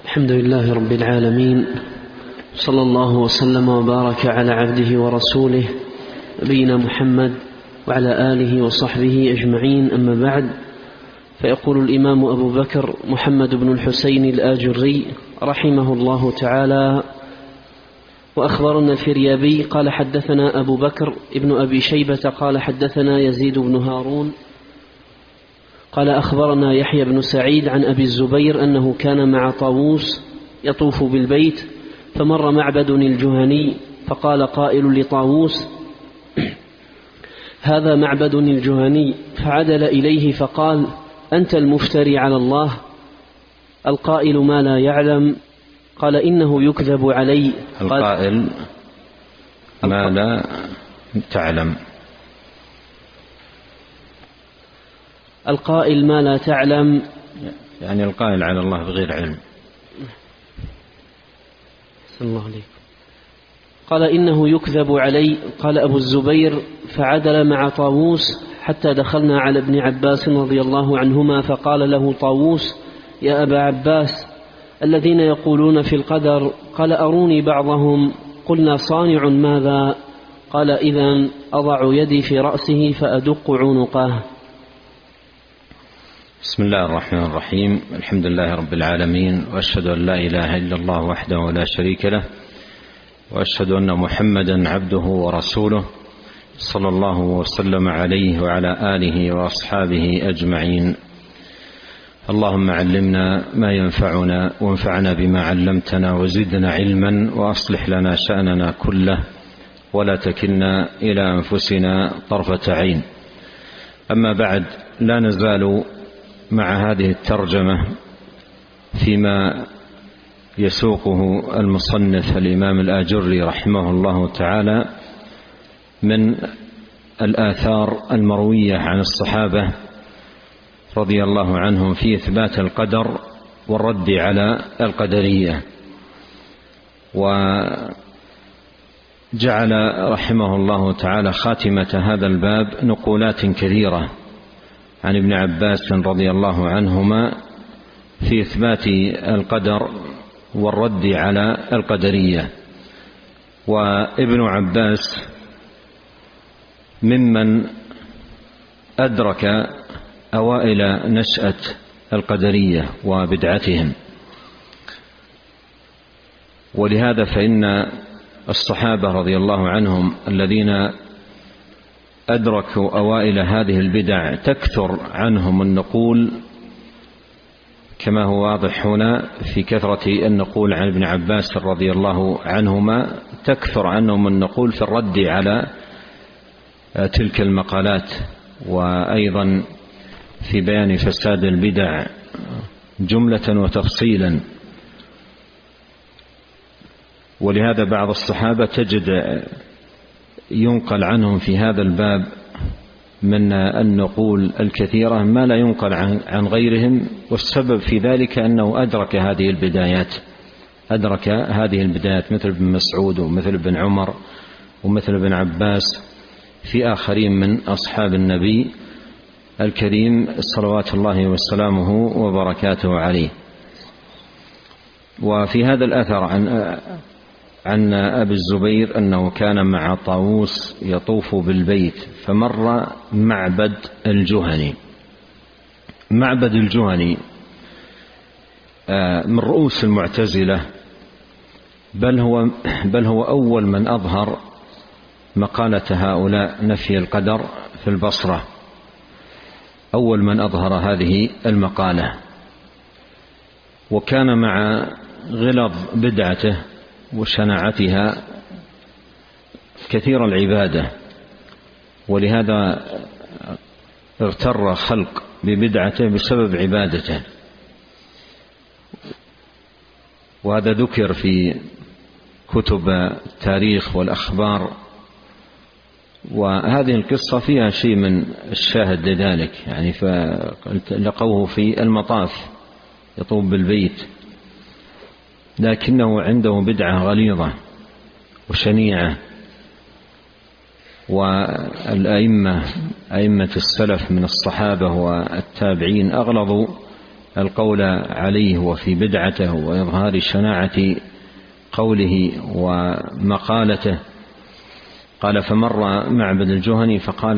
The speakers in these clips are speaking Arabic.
الحمد لله رب العالمين، صلى الله وسلم وبارك على عبده ورسوله نبينا محمد وعلى آله وصحبه أجمعين. أما بعد، فيقول الإمام أبو بكر محمد بن الحسين الآجري رحمه الله تعالى: وأخبرنا الفريابي قال حدثنا أبو بكر ابن أبي شيبة قال حدثنا يزيد بن هارون قال أخبرنا يحيى بن سعيد عن أبي الزبير أنه كان مع طاووس يطوف بالبيت، فمر معبد الجهني، فقال قائل لطاووس: هذا معبد الجهني، فعدل إليه فقال: أنت المفتري على الله القائل ما لا يعلم. قال: إنه يكذب علي. القائل ما لا تعلم. القائل ما لا تعلم يعني القائل على الله بغير علم. صلى الله عليه. قال: إنه يكذب علي. قال أبو الزبير: فعدل مع طاووس حتى دخلنا على ابن عباس رضي الله عنهما، فقال له طاووس: يا أبا عباس، الذين يقولون في القدر، قال: أروني بعضهم. قلنا: صانع ماذا؟ قال: إذن أضع يدي في رأسه فأدق عنقه. بسم الله الرحمن الرحيم. الحمد لله رب العالمين، وأشهد أن لا إله إلا الله وحده لا شريك له، وأشهد أن محمدا عبده ورسوله، صلى الله وسلم عليه وعلى آله وأصحابه أجمعين. اللهم علمنا ما ينفعنا، وانفعنا بما علمتنا، وزدنا علما، وأصلح لنا شأننا كله، ولا تكلنا إلى أنفسنا طرفة عين. أما بعد، لا نزال مع هذه الترجمة فيما يسوقه المصنف الإمام الآجري رحمه الله تعالى من الآثار المروية عن الصحابة رضي الله عنهم في إثبات القدر والرد على القدرية. وجعل رحمه الله تعالى خاتمة هذا الباب نقولات كثيرة عن ابن عباس رضي الله عنهما في إثبات القدر والرد على القدرية. وابن عباس ممن أدرك أوائل نشأة القدرية وبدعتهم، ولهذا فإن الصحابة رضي الله عنهم الذين أدركوا أوائل هذه البدع تكثر عنهم النقول، كما هو واضح هنا في كثرة النقول عن ابن عباس رضي الله عنهما، تكثر عنهم النقول في الرد على تلك المقالات، وأيضا في بيان فساد البدع جملة وتفصيلا. ولهذا بعض الصحابة تجد ينقل عنهم في هذا الباب من النقول الكثيرة ما لا ينقل عن غيرهم، والسبب في ذلك أنه أدرك هذه البدايات مثل ابن مسعود ومثل ابن عمر ومثل ابن عباس في آخرين من أصحاب النبي الكريم صلوات الله وسلامه وبركاته عليه. وفي هذا الأثر عن أبي الزبير أنه كان مع طاووس يطوف بالبيت، فمر معبد الجهني. معبد الجهني من رؤوس المعتزلة، بل هو أول من أظهر مقالة هؤلاء نفي القدر في البصرة، أول من أظهر هذه المقالة. وكان مع غلظ بدعته وشناعتها كثير العبادة، ولهذا اغتر خلق ببدعته بسبب عبادته. وهذا ذكر في كتب التاريخ والأخبار، وهذه القصة فيها شيء من الشاهد لذلك، يعني فلقوه في المطاف يطوف بالبيت، لكنه عنده بدعة غليظة وشنيعة. والأئمة أئمة السلف من الصحابة والتابعين أغلظوا القول عليه وفي بدعته وإظهار شناعة قوله ومقالته. قال: فمر معبد الجهني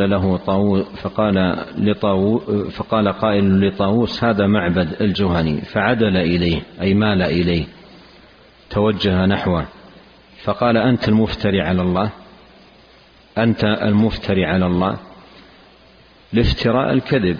فقال قائل لطاووس: هذا معبد الجهني، فعدل إليه أي مال إليه، توجه نحوه، فقال: أنت المفتري على الله، أنت المفتري على الله. الافتراء الكذب،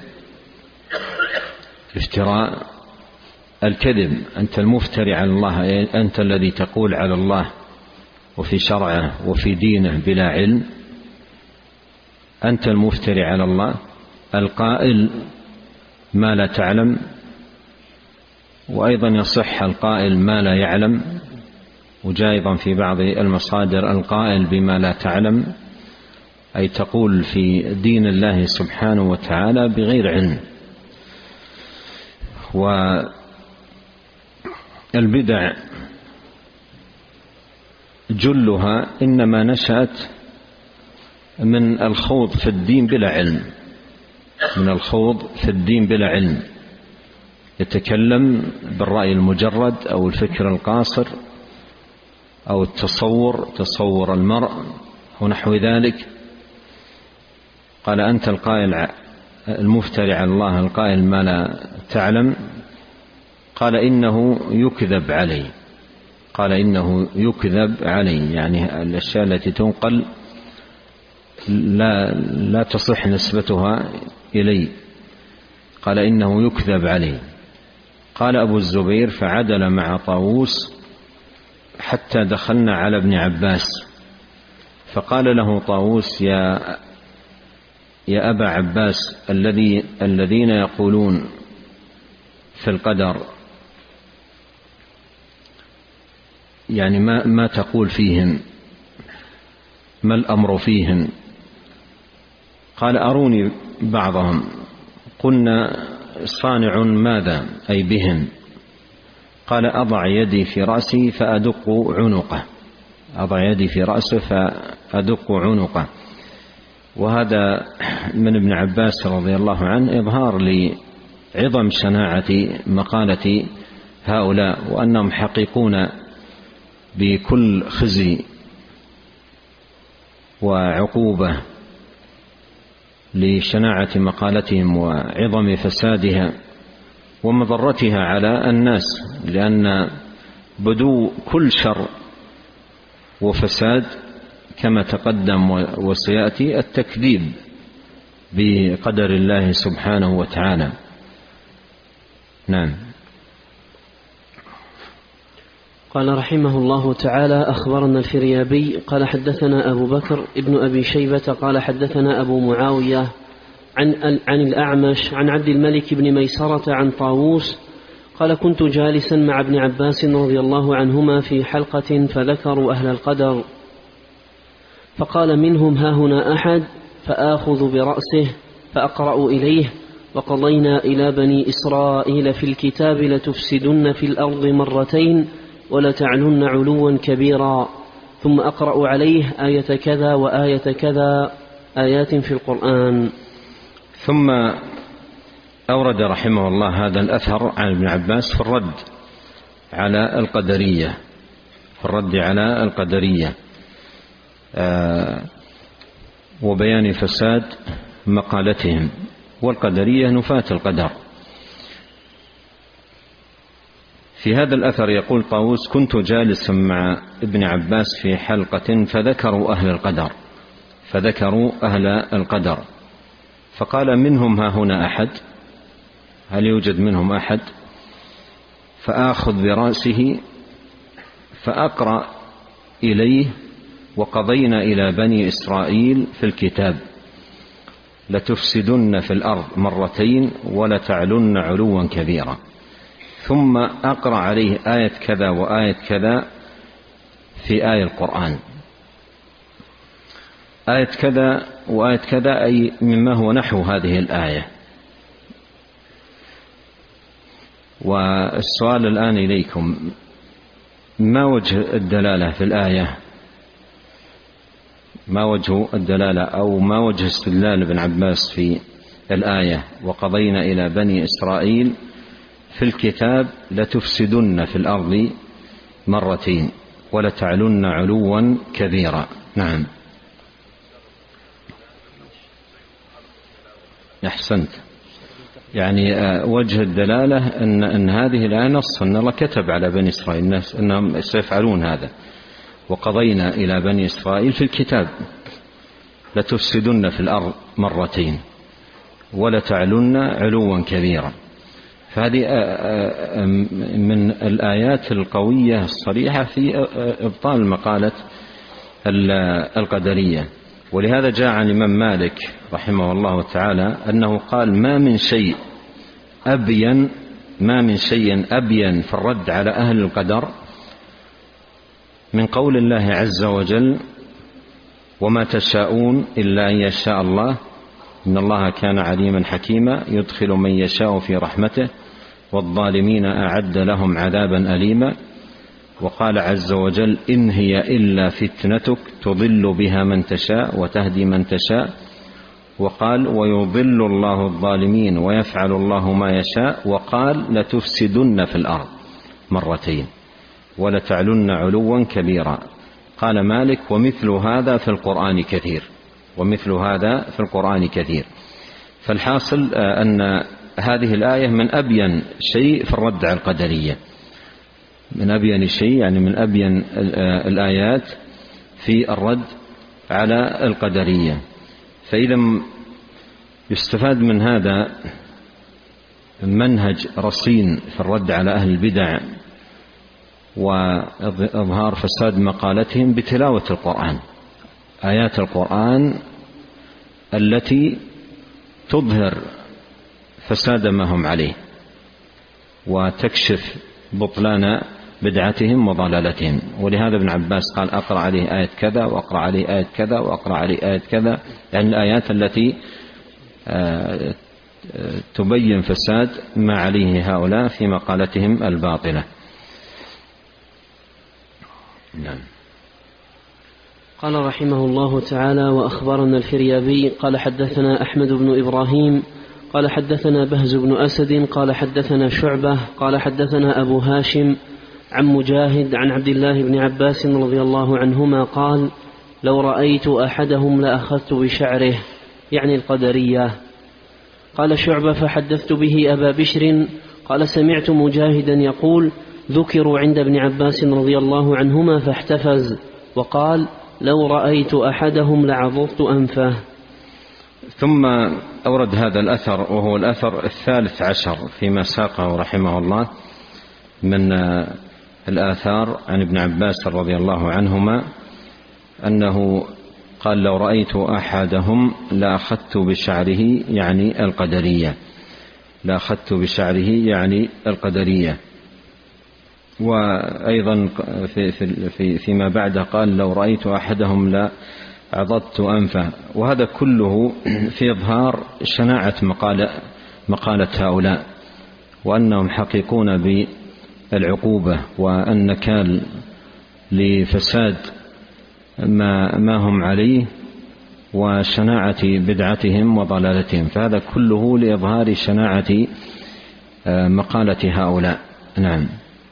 الافتراء الكذب، أنت المفتري على الله، أنت الذي تقول على الله وفي شرعه وفي دينه بلا علم، أنت المفتري على الله، القائل ما لا تعلم. وأيضا يصح القائل ما لا يعلم، وجاء أيضا في بعض المصادر القائل بما لا تعلم، أي تقول في دين الله سبحانه وتعالى بغير علم. والبدع جلها إنما نشأت من الخوض في الدين بلا علم، من الخوض في الدين بلا علم، يتكلم بالرأي المجرد أو الفكر القاصر أو تصور المرء ونحو ذلك. قال: أنت القائل المفتري على الله، القائل ما لا تعلم. قال: إنه يكذب علي، قال: إنه يكذب علي، يعني الأشياء التي تنقل لا تصح نسبتها إلي. قال: إنه يكذب علي. قال أبو الزبير: فعدل مع طاووس حتى دخلنا على ابن عباس، فقال له طاووس: يا أبا عباس، الذين يقولون في القدر، يعني ما تقول فيهم، ما الأمر فيهم؟ قال: أروني بعضهم. قلنا: صانع ماذا؟ أي بهم. قال: أضع يدي في رأسي فأدق عنقه، أضع يدي في رأسه فأدق عنقه. وهذا من ابن عباس رضي الله عنه إظهار لعظم شناعة مقالة هؤلاء، وأنهم حقيقون بكل خزي وعقوبة لشناعة مقالتهم وعظم فسادها ومضرتها على الناس، لأن بدو كل شر وفساد كما تقدم وسيأتي التكذيب بقدر الله سبحانه وتعالى. نعم. قال رحمه الله تعالى: أخبرنا الفريابي قال حدثنا أبو بكر ابن أبي شيبة قال حدثنا أبو معاوية عن الأعمش عن عبد الملك بن ميسرة عن طاووس قال: كنت جالسا مع ابن عباس رضي الله عنهما في حلقة فذكروا أهل القدر، فقال منهم: ها هنا أحد؟ فآخذ برأسه فأقرأ إليه: وقضينا إلى بني إسرائيل في الكتاب لتفسدن في الأرض مرتين ولتعلن علوا كبيرا، ثم أقرأ عليه آية كذا وآية كذا، آيات في القرآن. ثم أورد رحمه الله هذا الأثر عن ابن عباس في الرد على القدرية، في الرد على القدرية وبيان فساد مقالتهم. والقدرية نفاة القدر. في هذا الأثر يقول طاووس: كنت جالسا مع ابن عباس في حلقة فذكروا أهل القدر، فذكروا أهل القدر، فقال: منهم ها هنا أحد؟ هل يوجد منهم أحد؟ فآخذ برأسه فأقرأ إليه: وقضينا إلى بني إسرائيل في الكتاب لتفسدن في الأرض مرتين ولتعلن علوا كبيرا. ثم أقرأ عليه آية كذا وآية كذا في آية القرآن. آية كذا وآية كذا أي مما هو نحو هذه الآية. والسؤال الآن إليكم: ما وجه الدلالة في الآية؟ ما وجه الدلالة أو ما وجه استدلال ابن عباس في الآية: وقضينا إلى بني إسرائيل في الكتاب لتفسدن في الأرض مرتين ولتعلن علوا كبيرا. نعم. أحسنت. يعني وجه الدلالة أن هذه الآية نص أن الله كتب على بني إسرائيل الناس أنهم سيفعلون هذا، وقضينا إلى بني إسرائيل في الكتاب لتفسدن في الأرض مرتين ولتعلن علوا كبيرا. فهذه من الآيات القوية الصريحة في إبطال مقالة القدرية. ولهذا جاء عن الإمام مالك رحمه الله تعالى أنه قال ما من شيء أبين في الرد على أهل القدر من قول الله عز وجل وما تشاءون إلا أن يشاء الله إن الله كان عليما حكيما يدخل من يشاء في رحمته والظالمين أعد لهم عذابا أليما. وقال عز وجل إن هي إلا فتنتك تضل بها من تشاء وتهدي من تشاء. وقال ويضل الله الظالمين ويفعل الله ما يشاء. وقال لتفسدن في الأرض مرتين ولتعلن علوا كبيرا. قال مالك ومثل هذا في القرآن كثير. فالحاصل أن هذه الآية من أبين شيء في الرد على القدرية، من أبين شيء يعني من أبين الآيات في الرد على القدرية. فإذا يستفاد من هذا منهج رصين في الرد على أهل البدع وإظهار فساد مقالتهم بتلاوة القرآن، آيات القرآن التي تظهر فساد ما هم عليه وتكشف بطلان بدعتهم وضلالتهم. ولهذا ابن عباس قال أقرأ عليه آية كذا وأقرأ عليه آية كذا وأقرأ عليه آية كذا، يعني الآيات التي تبين فساد ما عليه هؤلاء في مقالتهم الباطلة. نعم. قال رحمه الله تعالى وأخبرنا الفريابي قال حدثنا أحمد بن إبراهيم قال حدثنا بهز بن أسد قال حدثنا شعبة قال حدثنا أبو هاشم عن مجاهد عن عبد الله بن عباس رضي الله عنهما قال لو رأيت أحدهم لأخذت بشعره، يعني القدرية. قال شعبة فحدثت به أبا بشر قال سمعت مجاهدا يقول ذكروا عند ابن عباس رضي الله عنهما فاحتفز وقال لو رأيت أحدهم لعضضت أنفه. ثم أورد هذا الأثر وهو الأثر 13 فيما ساقه رحمه الله من الآثار عن ابن عباس رضي الله عنهما أنه قال لو رأيت أحدهم لأخذت بشعره يعني القدرية، لأخذت بشعره يعني القدرية. وأيضا فيما بعد قال لو رأيت أحدهم لعضضت أنفه. وهذا كله في إظهار شناعة مقالة هؤلاء وأنهم حقيقون بالعقوبة والنكال لفساد ما هم عليه وشناعة بدعتهم وضلالتهم. فهذا كله لإظهار شناعة مقالة هؤلاء. نعم.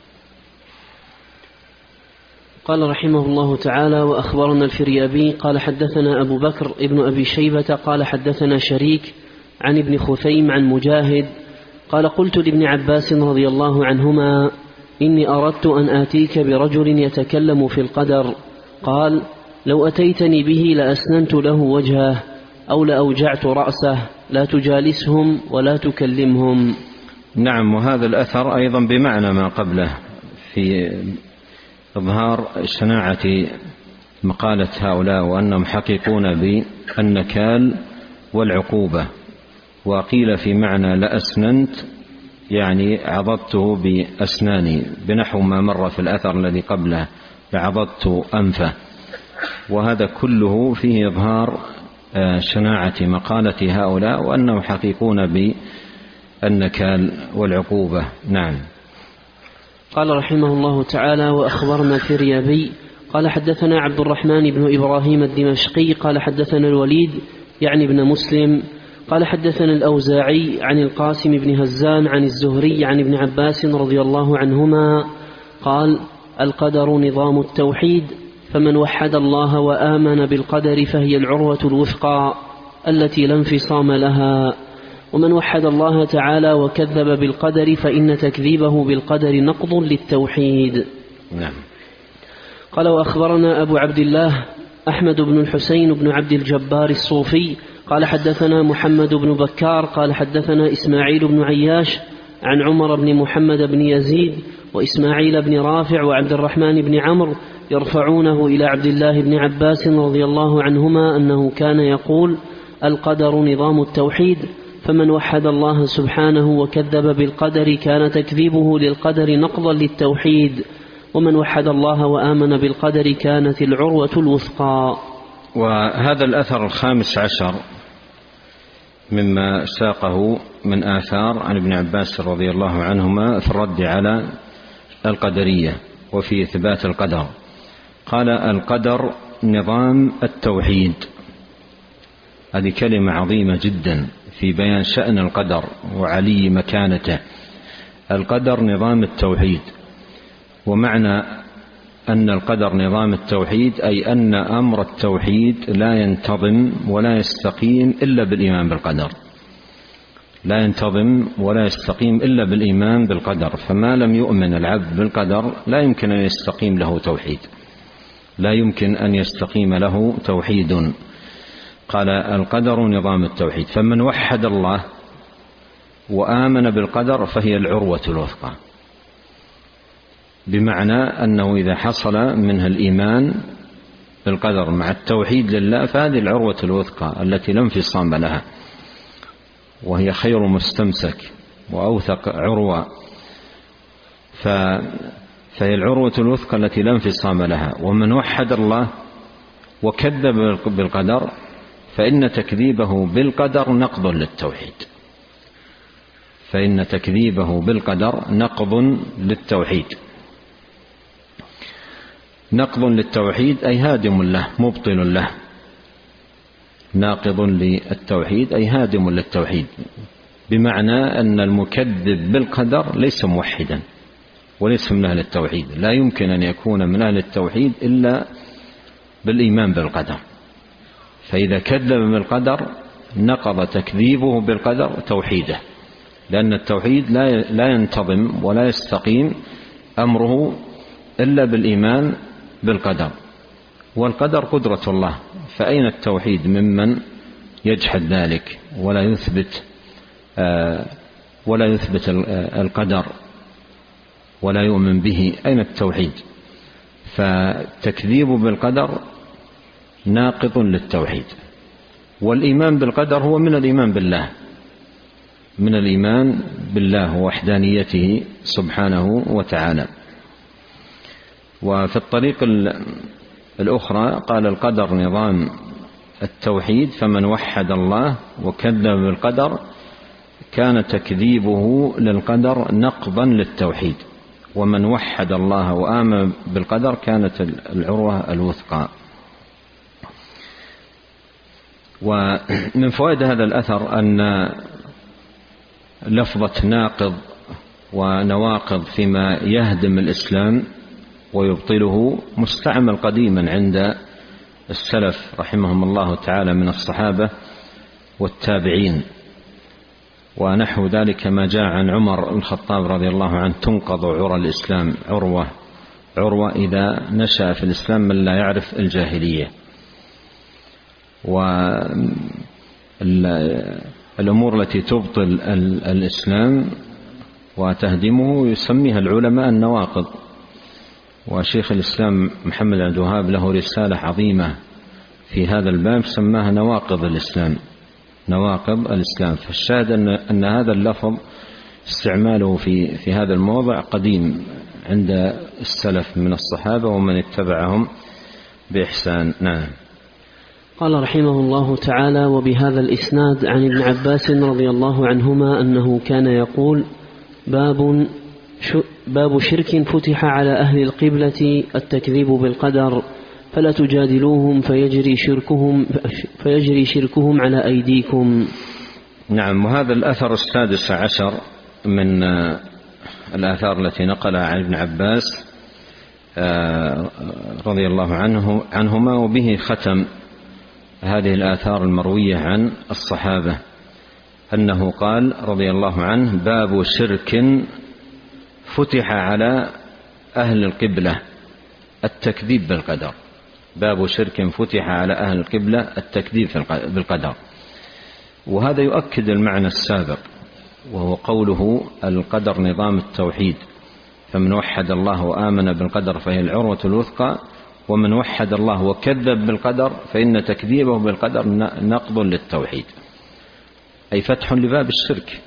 قال رحمه الله تعالى وأخبرنا الفريابي قال حدثنا أبو بكر ابن أبي شيبة قال حدثنا شريك عن ابن خثيم عن مجاهد قال قلت لابن عباس رضي الله عنهما إني أردت أن آتيك برجل يتكلم في القدر، قال لو أتيتني به لأسننت له وجهه أو لأوجعت رأسه، لا تجالسهم ولا تكلمهم. نعم. وهذا الأثر أيضا بمعنى ما قبله في إظهار شناعة مقالة هؤلاء وأنهم حقيقون بالنكال والعقوبة. وقيل في معنى لأسننت يعني عضدته بأسناني بنحو ما مر في الأثر الذي قبله لعضدت أنفه. وهذا كله فيه إظهار شناعة مقالة هؤلاء وأنهم حقيقون بالنكال والعقوبة. نعم. قال رحمه الله تعالى وأخبرنا الفريابي قال حدثنا عبد الرحمن بن إبراهيم الدمشقي قال حدثنا الوليد يعني ابن مسلم قال حدثنا الأوزاعي عن القاسم بن هزان عن الزهري عن ابن عباس رضي الله عنهما قال: القدر نظام التوحيد، فمن وحد الله وآمن بالقدر فهي العروة الوثقى التي لا انفصام لها، ومن وحد الله تعالى وكذب بالقدر فإن تكذيبه بالقدر نقض للتوحيد. نعم. قال: وأخبرنا أبو عبد الله أحمد بن الحسين بن عبد الجبار الصوفي قال حدثنا محمد بن بكار قال حدثنا إسماعيل بن عياش عن عمر بن محمد بن يزيد وإسماعيل بن رافع وعبد الرحمن بن عمرو يرفعونه إلى عبد الله بن عباس رضي الله عنهما أنه كان يقول: القدر نظام التوحيد، فمن وحد الله سبحانه وكذب بالقدر كان تكذيبه للقدر نقضا للتوحيد، ومن وحد الله وآمن بالقدر كانت العروة الوثقى. وهذا الأثر 15 مما ساقه من آثار عن ابن عباس رضي الله عنهما في الرد على القدرية وفي إثبات القدر. قال: القدر نظام التوحيد. هذه كلمة عظيمة جدا في بيان شأن القدر وعلي مكانته. القدر نظام التوحيد، ومعنى أن القدر نظام التوحيد أي أن أمر التوحيد لا ينتظم ولا يستقيم إلا بالإيمان بالقدر. لا ينتظم ولا يستقيم إلا بالإيمان بالقدر، فما لم يؤمن العبد بالقدر لا يمكن أن يستقيم له توحيد، لا يمكن أن يستقيم له توحيد. قال: القدر نظام التوحيد، فمن وحد الله وآمن بالقدر فهي العروة الوثقى، بمعنى أنه إذا حصل منها الإيمان بالقدر مع التوحيد لله فهذه العروة الوثقى التي لا انفصام لها، وهي خير مستمسك وأوثق عروة، فهي العروة الوثقى التي لا انفصام لها. ومن وحد الله وكذب بالقدر فإن تكذيبه بالقدر نقض للتوحيد، فإن تكذيبه بالقدر نقض للتوحيد. نقض للتوحيد أي هادم له مبطل له، ناقض للتوحيد أي هادم للتوحيد، بمعنى أن المكذب بالقدر ليس موحدا وليس من أهل التوحيد، لا يمكن أن يكون من أهل التوحيد إلا بالإيمان بالقدر. فإذا كذب بالقدر نقض تكذيبه بالقدر توحيده، لأن التوحيد لا ينتظم ولا يستقيم أمره إلا بالإيمان بالقدر، والقدر قدرة الله، فأين التوحيد ممن يجحد ذلك ولا يثبت القدر ولا يؤمن به؟ أين التوحيد؟ فتكذيب بالقدر ناقض للتوحيد، والإيمان بالقدر هو من الإيمان بالله، من الإيمان بالله ووحدانيته سبحانه وتعالى. وفي الطريق الأخرى قال: القدر نظام التوحيد، فمن وحد الله وكذب بالقدر كان تكذيبه للقدر نقضا للتوحيد، ومن وحد الله وآمن بالقدر كانت العروة الوثقى. ومن فوائد هذا الأثر أن لفظة ناقض ونواقض فيما يهدم الإسلام ويبطله مستعمل قديما عند السلف رحمهم الله تعالى من الصحابة والتابعين، ونحو ذلك ما جاء عن عمر الخطاب رضي الله عنه: تنقض عرى الإسلام، عروة إذا نشأ في الإسلام من لا يعرف الجاهلية. والأمور التي تبطل الإسلام وتهدمه يسميها العلماء النواقض. وشيخ الإسلام محمد بن عبد الوهاب له رسالة عظيمة في هذا الباب سماها نواقض الإسلام، نواقض الإسلام. فالشاهد أن هذا اللفظ استعماله في هذا الموضع قديم عند السلف من الصحابة ومن اتبعهم بإحسان. نعم. قال رحمه الله تعالى: وبهذا الإسناد عن ابن عباس رضي الله عنهما أنه كان يقول: باب شرك فتح على أهل القبلة التكذيب بالقدر، فلا تجادلوهم فيجري شركهم على أيديكم. نعم. وهذا الأثر السادس عشر من الآثار التي نقلها عن ابن عباس رضي الله عنهما، وبه ختم هذه الآثار المروية عن الصحابة، أنه قال رضي الله عنه: باب شرك فتح على أهل القبلة التكذيب بالقدر. باب شرك فتح على أهل القبلة التكذيب بالقدر. وهذا يؤكد المعنى السابق، وهو قوله: القدر نظام التوحيد، فمن وحد الله وآمن بالقدر فهي العروة الوثقى، ومن وحد الله وكذب بالقدر فإن تكذيبه بالقدر نقض للتوحيد، أي فتح لباب الشرك.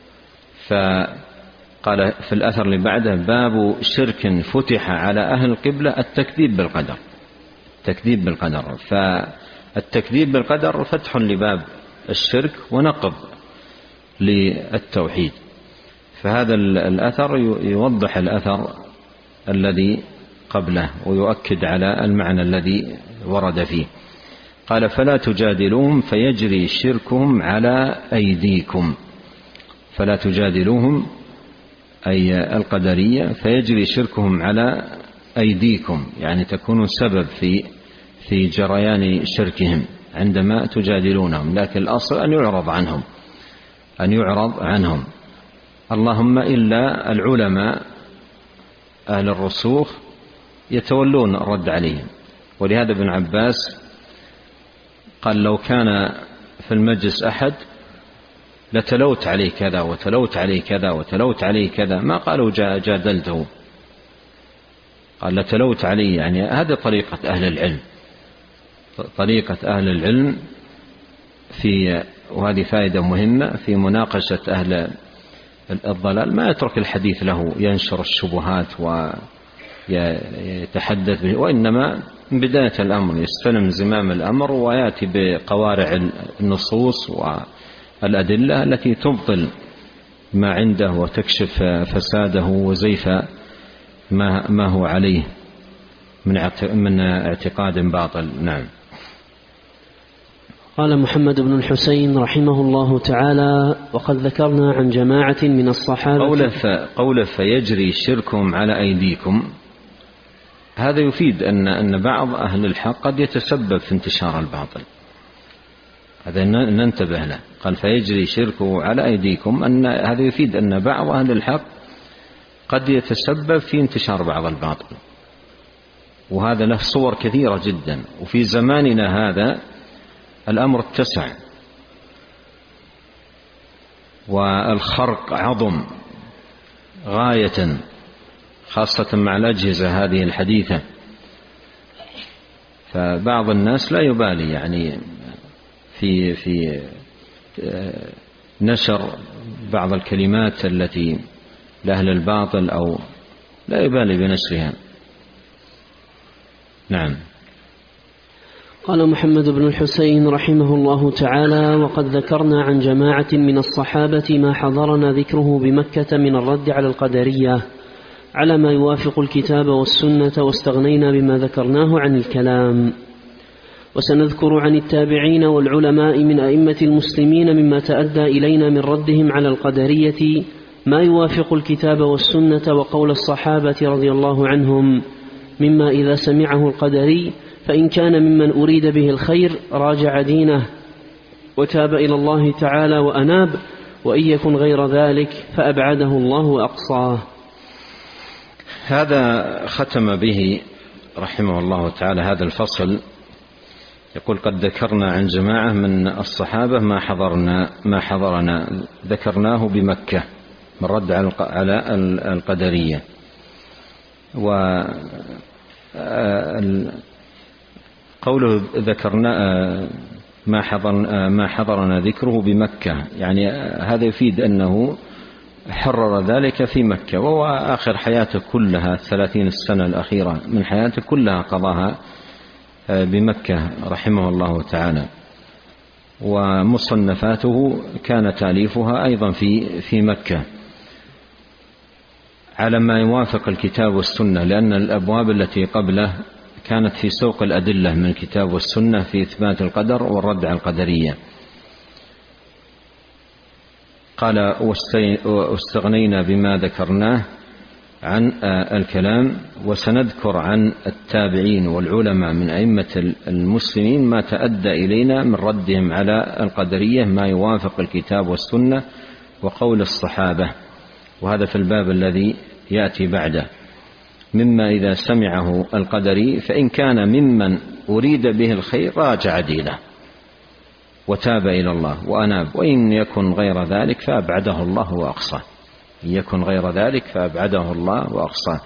فقال في الأثر اللي بعده: باب شرك فتح على أهل القبلة التكذيب بالقدر. التكذيب بالقدر، فالتكذيب بالقدر فتح لباب الشرك ونقض للتوحيد. فهذا الأثر يوضح الأثر الذي قبله ويؤكد على المعنى الذي ورد فيه. قال: فلا تجادلوهم فيجري شركهم على أيديكم. فلا تجادلوهم أي القدرية فيجري شركهم على أيديكم، يعني تكونوا سبب في جريان شركهم عندما تجادلونهم، لكن الأصل أن يعرض عنهم. اللهم إلا العلماء أهل الرسوخ يتولون الرد عليهم. ولهذا ابن عباس قال: لو كان في المجلس أحد لتلوت عليه كذا وتلوت عليه كذا وتلوت عليه كذا، ما قالوا جادلته، قال لتلوت عليه. يعني هذه طريقة أهل العلم، طريقة أهل العلم وهذه فائدة مهمة في مناقشة أهل الضلال، ما يترك الحديث له ينشر الشبهات ويتحدث به، وإنما من بداية الأمر يستلم زمام الأمر ويأتي بقوارع النصوص والأدلة التي تبطل ما عنده وتكشف فساده وزيف ما هو عليه من اعتقاد باطل. نعم. قال محمد بن الحسين رحمه الله تعالى: وقد ذكرنا عن جماعة من الصحابة قوله فيجري شركهم على أيديكم، هذا يفيد أن بعض أهل الحق قد يتسبب في انتشار الباطل، هذا ننتبه له. قال فيجري شركه على أيديكم، أن هذا يفيد أن بعض أهل الحق قد يتسبب في انتشار بعض الباطل، وهذا له صور كثيرة جدا. وفي زماننا هذا الأمر اتسع والخرق عظم غاية، خاصة مع الأجهزة هذه الحديثة. فبعض الناس لا يبالي يعني في نشر بعض الكلمات التي لأهل الباطل، أو لا يبالي بنشرها. نعم. قال محمد بن الحسين رحمه الله تعالى: وقد ذكرنا عن جماعة من الصحابة ما حضرنا ذكره بمكة من الرد على القدرية على ما يوافق الكتاب والسنة، واستغنينا بما ذكرناه عن الكلام. وسنذكر عن التابعين والعلماء من أئمة المسلمين مما تأدى إلينا من ردهم على القدرية ما يوافق الكتاب والسنة وقول الصحابة رضي الله عنهم، مما إذا سمعه القدري فإن كان ممن أريد به الخير راجع دينه وتاب إلى الله تعالى وأناب، وإن يكن غير ذلك فأبعده الله وأقصاه. هذا ختم به رحمه الله تعالى هذا الفصل. يقول: قد ذكرنا عن جماعة من الصحابة ما حضرنا ذكرناه بمكة من رد على القدرية. قوله ذكرنا ما حضرنا ذكره بمكة، يعني هذا يفيد أنه حرر ذلك في مكة، وهو آخر حياته كلها 30 السنة الأخيرة من حياته كلها قضاها بمكة رحمه الله تعالى. ومصنفاته كان تأليفها أيضا في مكة على ما يوافق الكتاب والسنة، لأن الأبواب التي قبله كانت في سوق الأدلة من الكتاب والسنة في إثبات القدر والرد على القدرية. قال: واستغنينا بما ذكرناه عن الكلام، وسنذكر عن التابعين والعلماء من أئمة المسلمين ما تأدى إلينا من ردهم على القدرية ما يوافق الكتاب والسنة وقول الصحابة. وهذا في الباب الذي يأتي بعده، مما إذا سمعه القدري فإن كان ممن أريد به الخير راجع دينه وتاب إلى الله وأناب، وإن يكن غير ذلك فأبعده الله وأقصاه. إن يكن غير ذلك فأبعده الله وأقصاه.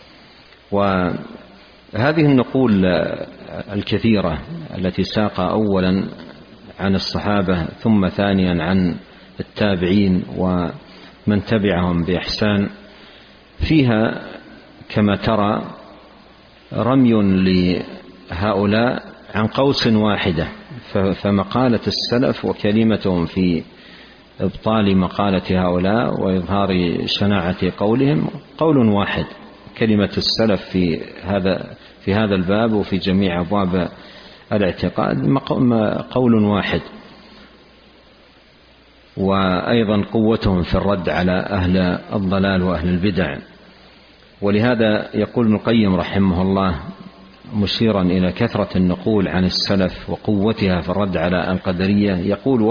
وهذه النقول الكثيرة التي ساق أولا عن الصحابة ثم ثانيا عن التابعين ومن تبعهم بإحسان، فيها كما ترى رمي لهؤلاء عن قوس واحدة، فمقالة السلف وكلمتهم في إبطال مقالة هؤلاء وإظهار شناعة قولهم قول واحد. كلمة السلف في هذا الباب وفي جميع أبواب الاعتقاد قول واحد. وأيضا قوتهم في الرد على أهل الضلال وأهل البدع. ولهذا يقول ابن القيم رحمه الله مشيرا إلى كثرة النقول عن السلف وقوتها في الرد على القدرية، يقول: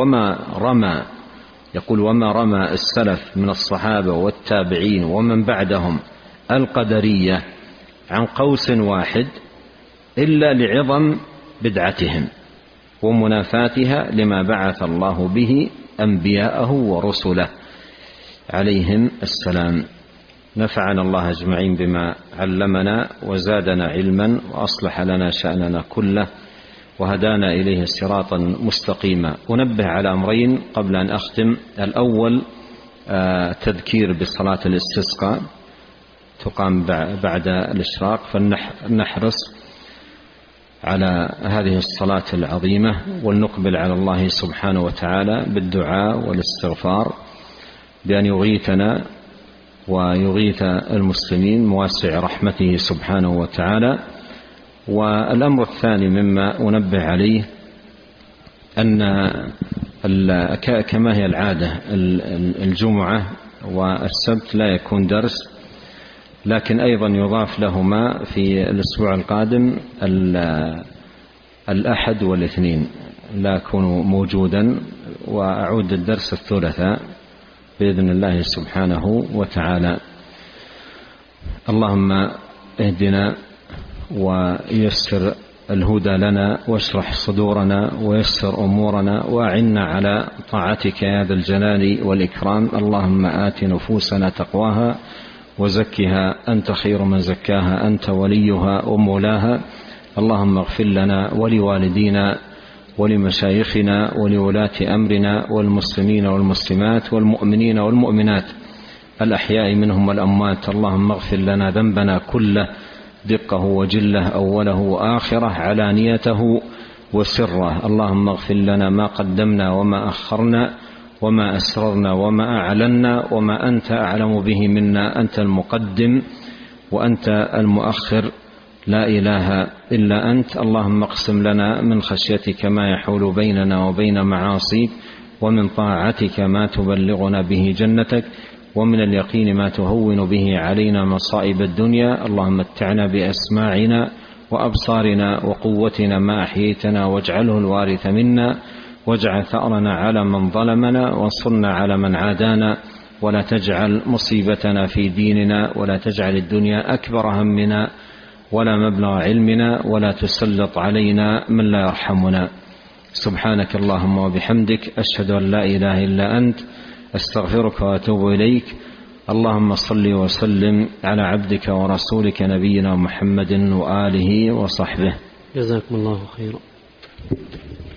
وما رمى السلف من الصحابة والتابعين ومن بعدهم القدرية عن قوس واحد إلا لعظم بدعتهم ومنافاتها لما بعث الله به أنبياءه ورسله عليهم السلام. نفعنا الله أجمعين بما علمنا وزادنا علما وأصلح لنا شأننا كله وهدانا إليه صراطا مستقيما. أنبه على أمرين قبل أن أختم. الأول تذكير بصلاة الاستسقاء تقام بعد الإشراق، فلنحرص على هذه الصلاة العظيمة ولنقبل على الله سبحانه وتعالى بالدعاء والاستغفار بأن يغيثنا ويغيث المسلمين مواسع رحمته سبحانه وتعالى. والأمر الثاني مما أنبه عليه أن كما هي العادة الجمعة والسبت لا يكون درس، لكن أيضا يضاف لهما في الأسبوع القادم الأحد والاثنين لا أكون موجودا، وأعود الدرس الثلاثاء بإذن الله سبحانه وتعالى. اللهم اهدنا ويسر الهدى لنا واشرح صدورنا ويسر أمورنا وأعنا على طاعتك يا ذا الجلال والإكرام. اللهم آت نفوسنا تقواها وزكها أنت خير من زكاها أنت وليها ومولاها. اللهم اغفر لنا ولوالدينا ولمشايخنا ولولاة أمرنا والمسلمين والمسلمات والمؤمنين والمؤمنات الأحياء منهم والأموات. اللهم اغفر لنا ذنبنا كله دقه وجله أوله وآخره علانيته وسره. اللهم اغفر لنا ما قدمنا وما أخرنا وما أسررنا وما أعلنا وما أنت أعلم به منا. أنت المقدم وأنت المؤخر، لا إله إلا أنت. اللهم اقسم لنا من خشيتك ما يحول بيننا وبين معاصيك، ومن طاعتك ما تبلغنا به جنتك، ومن اليقين ما تهون به علينا مصائب الدنيا. اللهم متعنا بأسماعنا وأبصارنا وقوتنا ما أحييتنا، واجعله الوارث منا، واجعل ثأرنا على من ظلمنا، وانصرنا على من عادانا، ولا تجعل مصيبتنا في ديننا، ولا تجعل الدنيا أكبر همنا ولا مبلغ علمنا، ولا تسلط علينا من لا يرحمنا. سبحانك اللهم وبحمدك، أشهد أن لا إله إلا أنت، أستغفرك وأتوب إليك. اللهم صل وسلم على عبدك ورسولك نبينا محمد وآله وصحبه. جزاكم الله خيرا.